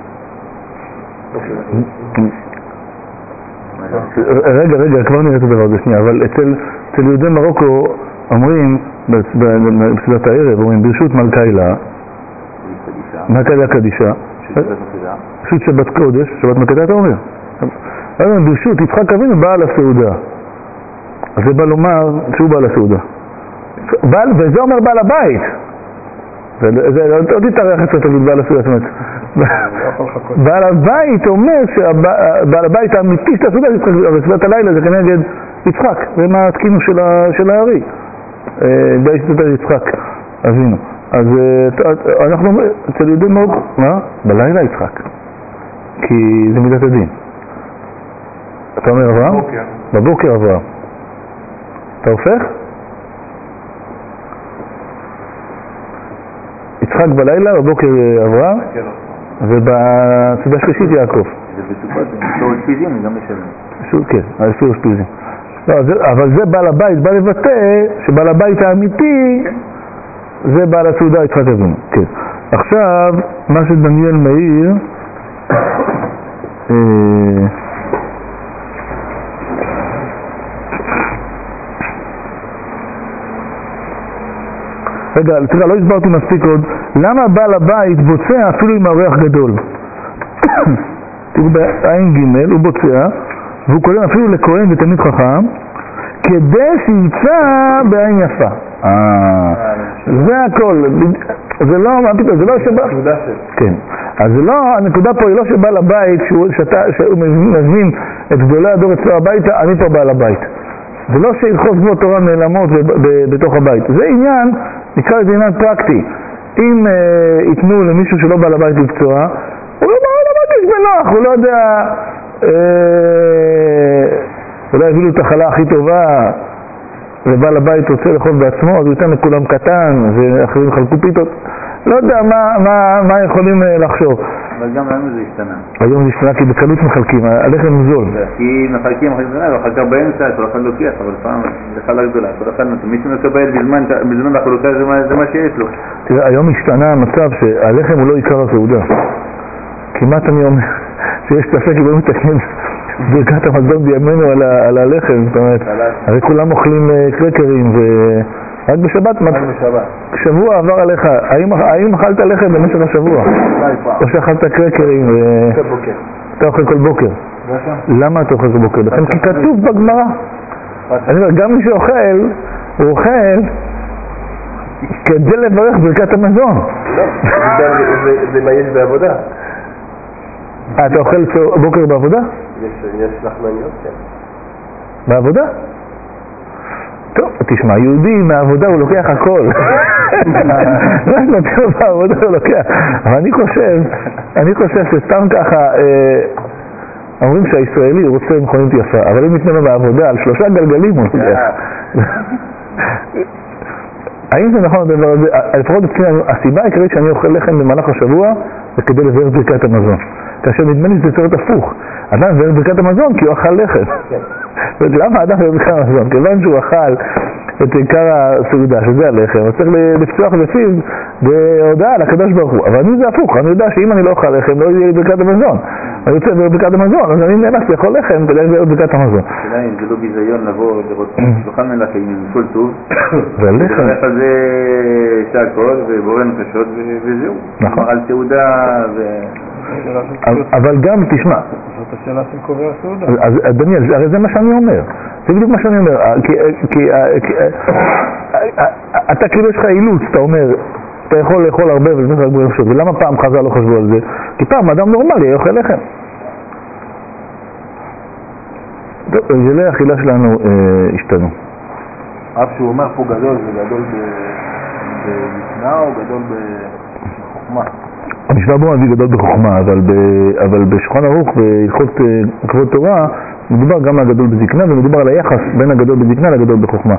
רגע, כבר נראה את הדבר הזה שנייה, אבל אצל יהודי מרוקו אומרים, בסביבת הערב, אומרים ברשות מלכה הילה, מלכה הקדישה, ברשות שבת קודש, שבת מקדה אתה אומר, ברשות יצחק אבינו בעל הסעודה, אז זה בא לומר שהוא בעל הסעודה, וזה אומר בעל הבית, עוד תתארח את זה תגיד בעל הסעודה, זאת אומרת, בעל הבית אומר שבעל הבית האמיתי של הסעודה, בסביבת הלילה זה כנגד יצחק, זה מה התקינו של הארי, בית יותר יצחק אבינו. אז אנחנו אומרים, אצל יהודי מרוקו, מה? בלילה יצחק, כי זה מידת הדין. אתה אומר אברהם? בבוקר אברהם. אתה הופך? יצחק בלילה, בבוקר אברהם, ובסעודה שלישית יעקב. זה בסופת, זה אוספיזים, גם משלם. כן, האספיר אוספיזים. לא, אבל זה בעל הבית בא לבטא שבעל הבית האמיתי זה בעל הסעודה יצחק אבינו. כן. עכשיו, מה שדניאל מאיר, רגע, סליחה, לא הסברתי מספיק עוד, למה בעל הבית בוצע אפילו עם האורח גדול? תראו, בעין ג' הוא בוצע, והוא קודם אפילו לכהן ותלמיד חכם, כדי שימצא בעין יפה. זה הכל. זה לא, מה פתאום, זה לא שבא... כן. אז זה לא, הנקודה פה היא לא שבעל הבית, שהוא מזמין את גדולי הדור אצלו הביתה, אני פה בעל הבית. זה לא שהלכות כמו תורה נעלמות בתוך הבית. זה עניין, נקרא לזה עניין פרקטי. אם ייתנו למישהו שלא בעל הבית מקצוע, הוא לא בעל הבית יש בנוח, הוא לא יודע... אולי הביאו את החלה הכי טובה ובעל הבית רוצה לאכול בעצמו, אז הוא ייתן לכולם קטן ואחרים חלקו פיתות. לא יודע מה יכולים לחשוב. אבל גם היום זה השתנה. היום זה השתנה כי בקלות מחלקים, הלחם זול. כי מחלקים אחרי זמן, ואחר כך באמצע כל אחד לוקח, אבל פעם זה חלה גדולה, כל אחד מי שמקבל בזמן החלוקה זה מה שיש לו. תראה, היום השתנה המצב שהלחם הוא לא עיקר הסעודה. כמעט אני אומר שיש ספק אם לא מתקן ברכת המזון בימינו על הלחם, זאת אומרת, הרי כולם אוכלים קרקרים ורק בשבת, שבוע עבר עליך, האם אכלת לחם במשך השבוע? או שאכלת קרקרים אתה אוכל כל בוקר? למה אתה אוכל כל בוקר? לכן כי כתוב בגמרא, אני אומר, גם מי שאוכל, הוא אוכל כדי לברך ברכת המזון. זה מה יש בעבודה. אתה אוכל בוקר בעבודה? יש לחמניות, כן. בעבודה? טוב, תשמע, יהודי מהעבודה הוא לוקח הכל. רק נתן בעבודה הוא לוקח. אבל אני חושב שסתם ככה, אומרים שהישראלי רוצה מכונית יפה, אבל אם ניתן לו בעבודה על 3 גלגלים הוא לוקח. האם זה נכון הדבר הזה? לפחות הסיבה העיקרית שאני אוכל לחם במהלך השבוע זה כדי לבאר ברכת המזון. כאשר נדמה לי שזה צריך להיות הפוך. אדם מבאר ברכת המזון כי הוא אכל לחם. למה אדם מבאר ברכת המזון? כיוון שהוא אכל את עיקר הסעודה, שזה הלחם, הוא צריך לפצוח בפיו בהודעה לקדוש ברוך הוא. אבל אני זה הפוך, אני יודע שאם אני לא אוכל לחם לא יהיה ברכת המזון. אני רוצה לבאר ברכת המזון, אז אני נאלץ לאכול לחם כדי לבאר ברכת המזון. השאלה אם זה לא ביזיון לבוא לראות שולחן מלאכה עם כל טוב, והלחם. וללכת על זה שהכל ובורא נפשות וזהו. נכון. על תעודה אבל גם, תשמע, זאת השאלה של קובע הסעודה. אז דניאל, הרי זה מה שאני אומר. זה בדיוק מה שאני אומר. כי אתה כאילו יש לך אילוץ, אתה אומר, אתה יכול לאכול הרבה ולבנות רק בנפשות. ולמה פעם חז"ל לא חשבו על זה? כי פעם אדם נורמלי היה אוכל לחם. טוב, הרגלי האכילה שלנו השתנו. אף שהוא אומר פה גדול, זה גדול במשנה או גדול בחוכמה? המשנה בו מביא גדול בחוכמה, אבל בשולחן ערוך בהלכות כבוד תורה מדובר גם על הגדול בזקנה ומדובר על היחס בין הגדול בזקנה לגדול בחוכמה.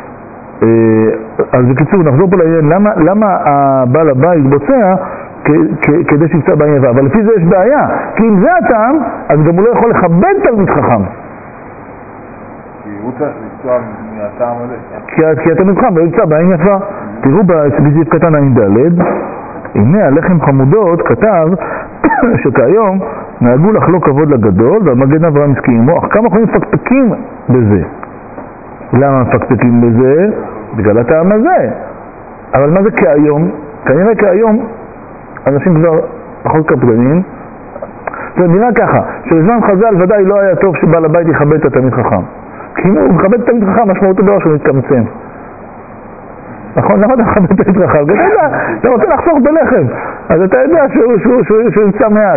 אז בקיצור, נחזור פה לעניין, למה הבעל הבית בוצע כדי שימצא בעין יפה? אבל לפי זה יש בעיה, כי אם זה הטעם, אז גם הוא לא יכול לכבד תלמיד חכם. כי הוא צריך למצוא מהטעם הזה. כי התלמיד חכם לא ימצא בעין יפה. תראו בסעיף קטן עין ד', הנה הלחם חמודות כתב שכהיום נהגו לחלוק כבוד לגדול והמגן אברהם הסכים עמו, אך כמה חולים מפקפקים בזה. למה מפקפקים בזה? בגלל הטעם הזה. אבל מה זה כהיום? כנראה כהיום אנשים כבר פחות קפדנים. זה נראה ככה, שבזמן חז"ל ודאי לא היה טוב שבעל הבית יכבד את התלמיד חכם. כי אם הוא מכבד את התלמיד חכם, משמעותו דבר שהוא מתקמצן. נכון, למה אתה מכבד את התלמיד חכם? אתה יודע, אתה רוצה לחסוך בלחם, אז אתה יודע שהוא ימצא מעט.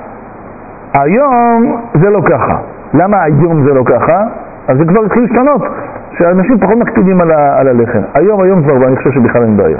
היום זה לא ככה. למה היום זה לא ככה? אז זה כבר התחיל להשתנות, שאנשים פחות מקפידים על הלחם. היום כבר, ואני חושב שבכלל אין בעיה.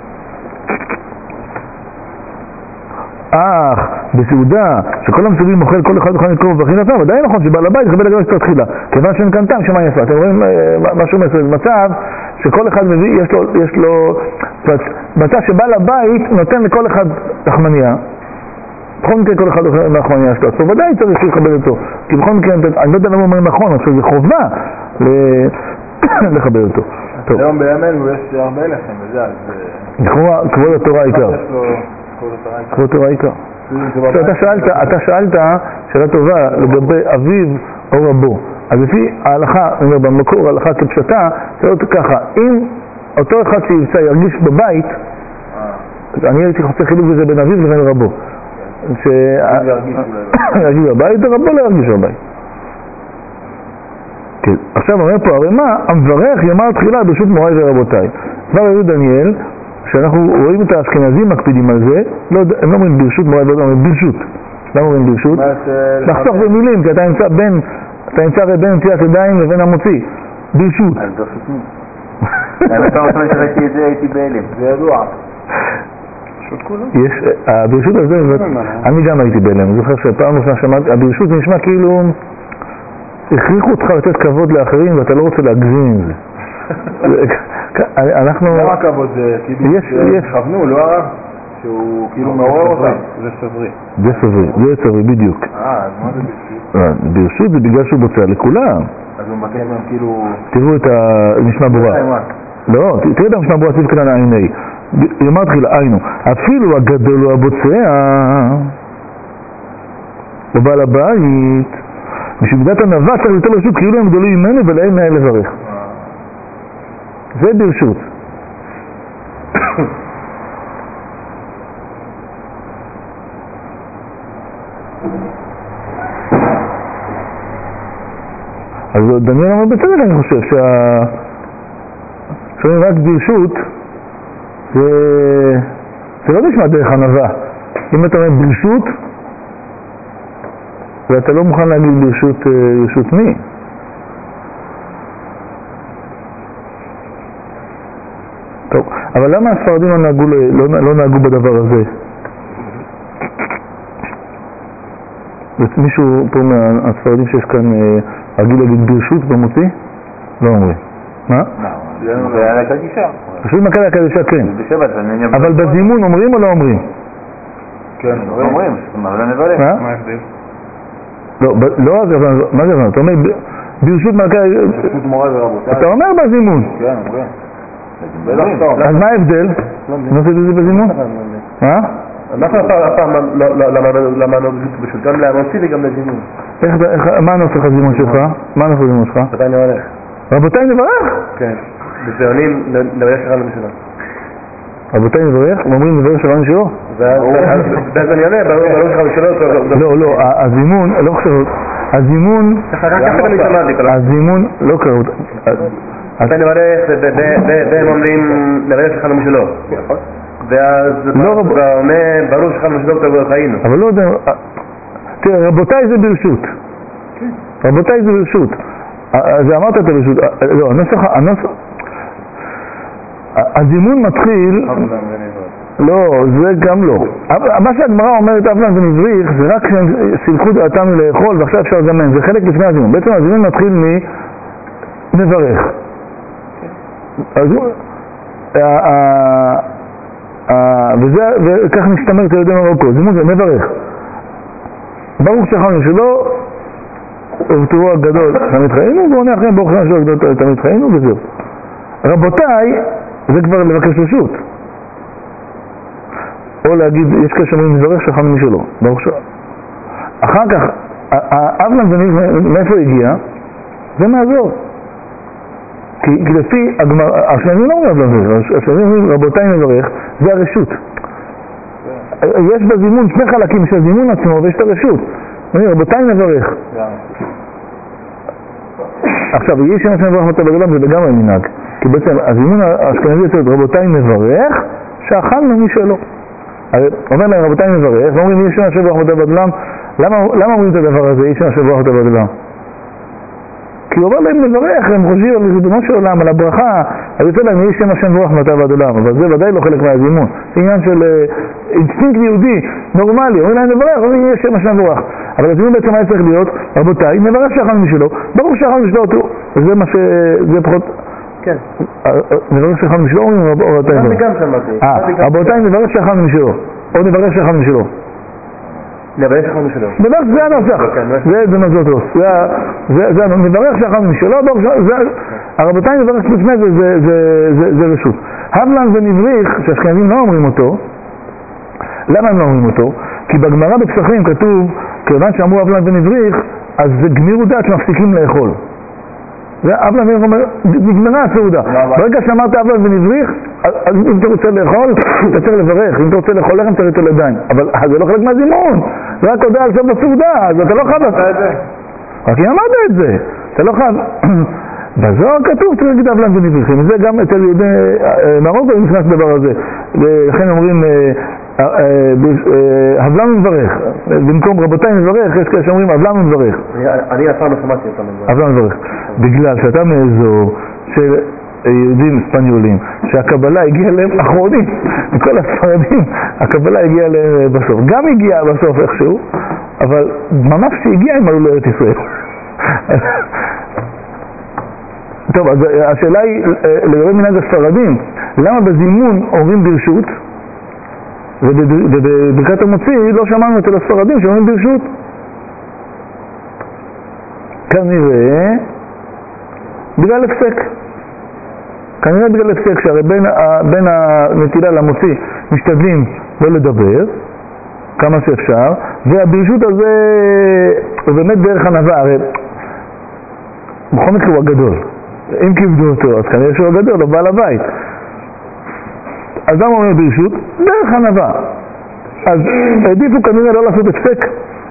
אך בסעודה שכל המסוגים מוכל כל אחד אוכל לקרוב וכי נפם, עדיין נכון שבעל הבית יכבד לגבי קצת תחילה, כיוון שאין כאן טעם שמה יפה. אתם רואים משהו מסוים, מצב שכל אחד מביא, יש לו מצב שבעל הבית נותן לכל אחד לחמניה, בכל מקרה כל אחד לחמניה שלו, אז ודאי צריך לכבד אותו, כי בכל מקרה אני לא יודע למה אומר נכון, אני חושב שזה חובה לכבד אותו. היום בימינו יש הרבה לחם וזה, אז... לכאורה, כבוד התורה העיקר. כבוד התורה העיקר. אתה שאלת שאלה טובה לגבי אביו או רבו. אז לפי ההלכה, במקור ההלכה כפשטה, זה לא ככה. אם אותו אחד שיבצע ירגיש בבית, אני הייתי חוצה חילוק בזה בין אביו לבין רבו. ירגיש בבית ורבו לא ירגיש בבית. כן. עכשיו אומר פה, הרי מה? המברך יאמר תחילה ברשות מוריי ורבותיי. כבר יהיו דניאל, שאנחנו רואים את האשכנזים מקפידים על זה, הם לא אומרים ברשות מוריי ורבותיי, הם אומרים ברשות. למה אומרים ברשות? לחסוך במילים, כי אתה נמצא בין נטיית ידיים לבין המוציא. ברשות. אז ברשות מי? אני פעם ראשונה שראיתי את זה הייתי בהלם, זה ידוע. הברשות הזה, אני גם הייתי בהלם, אני זוכר שפעם ראשונה שמעתי, הברשות נשמע כאילו הכריחו אותך לתת כבוד לאחרים ואתה לא רוצה להגזים עם זה. אנחנו... לא הכבוד זה, כאילו שכוונו, לא הרב? שהוא כאילו מעורר אותם. זה סברי. זה סברי, בדיוק. אז מה זה ברשות? ברשות זה בגלל שהוא בוצע לכולם. אז הוא מבקש מהם כאילו... תראו את המשנה ברורה. לא, תראו את המשנה ברורה סביב קטן העיני. יאמר תחילה, היינו, אפילו הגדול הוא הבוצע, הוא בעל הבית, ושבדת ענווה צריך לתת לרשות כאילו הם גדולים ממנו ולהם נאה לברך. זה ברשות. אז דניאל אומר בצדק, אני חושב שומעים רק ברשות זה לא נשמע דרך ענווה. אם אתה אומר ברשות ואתה לא מוכן להגיד ברשות מי? טוב, אבל למה הספרדים לא נהגו בדבר הזה? מישהו פה מהספרדים שיש כאן רגיל להגיד ברשות במוציא? לא אומרים. מה? זה היה לקדישה. פשוט מקל לקדישה, כן. אבל בזימון אומרים או לא אומרים? כן, אומרים. אבל אני מברך. מה ההבדל? לא, מה זה? אתה אומר ברשות מקל... ברשות מוריי ורבותיי. אתה אומר בזימון. כן, אומרים. אז מה ההבדל? לא עושה את זה בזימון? מה? אנחנו הפעם למדנו ברשות גם להמוציא וגם לזימון. מה הנוסח הזימון שלך? מה הנוסח הזימון שלך? רבותיי נברך. רבותיי נברך? כן. וזה עונים נברך שלך למשלו. רבותיי נברך? ואומרים נברך שלך למשלו? ואז אני עונה, ברור שלך למשלו. לא, הזימון, לא חושב, הזימון... הזימון, לא קראו. רבותיי נברך, והם אומרים נברך שלך למשלו. ואז אתה עונה, ברור שלך למשלו כבר חיינו. אבל לא יודע... תראה, רבותיי זה ברשות. רבותיי זה ברשות. אז אמרת את הרשות, לא, הנוסח, הזימון מתחיל, לא, זה גם לא. מה שהגמרא אומרת, אבלן ונבריך, זה רק שהם סילחו דעתם לאכול, ועכשיו אפשר לזמן, זה חלק לפני הזימון. בעצם הזימון מתחיל מברך. וכך מסתמר את הידי מרוקו, זימון זה מברך. ברוך שכנו שלא, ובתורו הגדול תמיד חיינו, ועונה אחריהם ברוך שכנו שלא הגדול תמיד חיינו, וזהו. רבותיי, זה כבר לבקש רשות. או להגיד, יש כאלה שאומרים מברך שכנו משלו. ברוך שכנו. אחר כך, אבלן מאיפה הגיע? זה מעזור. כי לפי השלמים לא אומרים אבלן, השלמים אומרים רבותיי מברך, זה הרשות. יש בזימון שני חלקים של הזימון עצמו ויש את הרשות. רבותיי נברך. עכשיו, יש שם מברך מתי בגולם, זה לגמרי מנהג. כי בעצם הזימון האשכנזי יוצא רבותיי נברך, שאכלנו משלו. אומר להם רבותיי נברך, ואומרים יש שם מברך מתי בגולם. למה אומרים את הדבר הזה, יש שם מברך מתי בגולם? כי הוא אומר להם לברך, הם חושבים על ריבונו של עולם, על הברכה, אז יוצא להם יש שם השם ברוך מטה ועד עולם, אבל זה ודאי לא חלק מהזימון. זה עניין של אינסטינקט יהודי, נורמלי, אומרים להם לברך, אומרים יש שם השם ברוך. אבל הזימון בעצם היה צריך להיות, רבותיי, נברך שאכלנו משלו, ברוך שאכלנו משלו אותו, וזה מה זה פחות... כן. נברך שאכלנו משלו, אומרים רבותיי נברך. גם שמעתי. רבותיי נברך שאכלנו משלו, או נברך שאכלנו משלו. נברך זה הנוסח, זה נזוטוס, זה נברך שאכלנו משלו, הרבותיים נברך לפני זה רשות. הבלן ונבריך, שהאשכנזים לא אומרים אותו, למה הם לא אומרים אותו? כי בגמרא בפסחים כתוב, כיוון שאמרו הבלן ונבריך, אז זה גמירות דעת שמפסיקים לאכול. אבלן ונבריך אומר, נגמרה הסעודה. ברגע שאמרת אבלן ונבריך, אז אם אתה רוצה לאכול, אתה צריך לברך. אם אתה רוצה לאכול לחם, צריך לתת לידיים. אבל זה לא חלק מהזימון. זה רק הודעה על סוף הסעודה, אז אתה לא חייב... רק אם אמרת את זה, אתה לא חייב... בזוהר כתוב, צריך להגיד אבלן ונבריכים. זה גם אצל יהודי מרוקו נכנס לדבר הזה. לכן אומרים... הבלן ומברך, במקום רבותיי מברך, יש כאלה שאומרים הבלן ומברך. אני אף פעם לא שמעתי אותם מברך. הבלן ומברך. בגלל שאתה מאזור של יהודים ספניולים, שהקבלה הגיעה להם אחרונים, מכל הספרדים, הקבלה הגיעה להם בסוף. גם הגיעה בסוף איכשהו, אבל ממש שהגיעה הם עלו לארץ ישראל. טוב, אז השאלה היא, לגבי מנהג הספרדים, למה בזימון אומרים ברשות, ובברכת המוציא לא שמענו אצל הספרדים שאומרים ברשות? כנראה בגלל הפסק. כנראה בגלל הפסק, שהרי בין הנטילה למוציא משתדלים לא לדבר כמה שאפשר, והברשות הזה הוא באמת דרך ענווה. הרי בכל מקרה הוא הגדול, אם כיבדו אותו אז כנראה שהוא הגדול, הוא בעל הבית. אדם אומר ברשות, דרך ענווה. אז העדיפו כנראה לא לעשות הפסק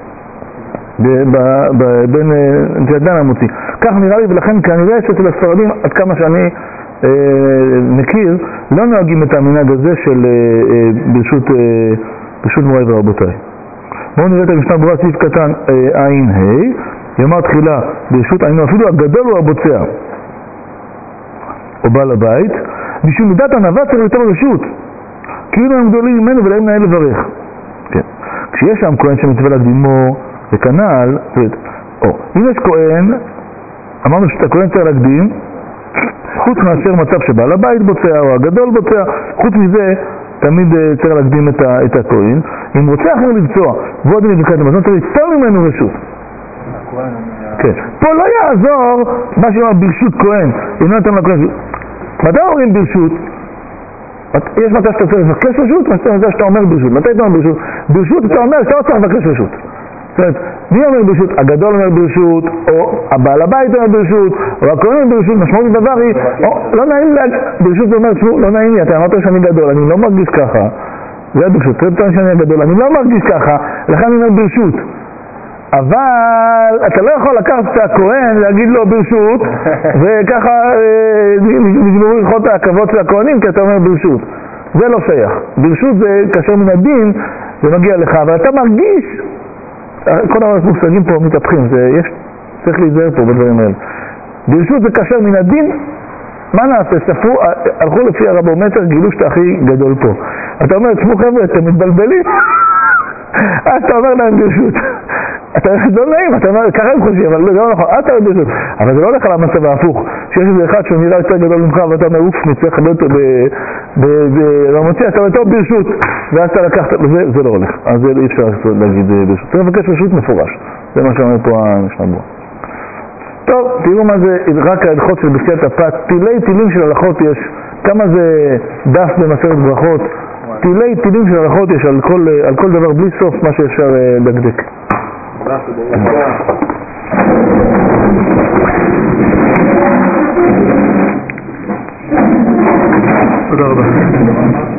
בין נטילה למוציא. כך נראה לי, ולכן כנראה שאצל הספרדים, עד כמה שאני מכיר, לא נוהגים את המנהג הזה של ברשות מוריי ורבותיי. בואו נראה את המשנה ברורה, סעיף קטן עין ה', יאמר תחילה ברשות עינו, אפילו הגדול הוא הבוצע או בעל הבית, בשביל מידת ענווה צריך יותר רשות, כאילו הם גדולים ממנו ולהם נאה לברך. כן. כשיש שם כהן שמצווה להקדימו וכנ"ל, אם יש כהן, אמרנו שאת הכהן צריך להקדים, חוץ מאשר מצב שבעל הבית בוצע או הגדול בוצע, חוץ מזה תמיד צריך להקדים את הכהן. אם רוצה אחר לבצוע ועוד מברכת המזון צריך ליצור ממנו רשות. כן. פה לא יעזור מה שאומר ברשות כהן, אם לא נתן לכהן. מתי אומרים ברשות? יש מצב שאתה צריך לבקש רשות, מצב שאתה אומר ברשות. מתי אתה אומר ברשות? ברשות אתה אומר שאתה לא צריך לבקש רשות. זאת אומרת, מי אומר ברשות? הגדול אומר ברשות, או הבעל הבית אומר ברשות, או הכהן אומר ברשות. משמעות הדבר היא, לא נעים להגיד, ברשות זה אומר, לא נעים לי, אתה אמרת שאני גדול, אני לא מרגיש ככה. זה ברשות, תראה שאני גדול, אני לא מרגיש ככה, לכן אני אומר ברשות. אבל אתה לא יכול לקחת את הכהן להגיד לו ברשות וככה נגמרו הלכות העכבות של הכהנים, כי אתה אומר ברשות. זה לא שייך. ברשות זה כאשר מן הדין זה מגיע לך, אבל אתה מרגיש, כל המושגים פה מתהפכים, צריך להיזהר פה בדברים האלה. ברשות זה כאשר מן הדין, מה נעשה? ספרו, הלכו לפי הרבומטר, גילו שאתה הכי גדול פה. אתה אומר, תשמעו חבר'ה, אתם מתבלבלים? אז אתה אומר להם ברשות. אתה לא נעים, אתה אומר, ככה הם חושבים, אבל זה לא נכון, אתה אומר ברשות. אבל זה לא הולך על המצב ההפוך, שיש איזה אחד שהוא נראה יותר גדול ממך, ואתה אומר, אוף, נצטרך לדעת אותו במוציא, אתה אומר, טוב, ברשות, ואז אתה לקחת, זה לא הולך. אז אי אפשר להגיד ברשות. צריך לבקש רשות מפורש. זה מה שאומר פה המשנה ברורה. טוב, תראו מה זה, רק ההלכות של ברכת הפת, תילים של הלכות יש, כמה זה דף במסכת ברכות, תילים של הלכות יש על כל דבר בלי סוף, מה שאפשר לדקדק. תודה רבה.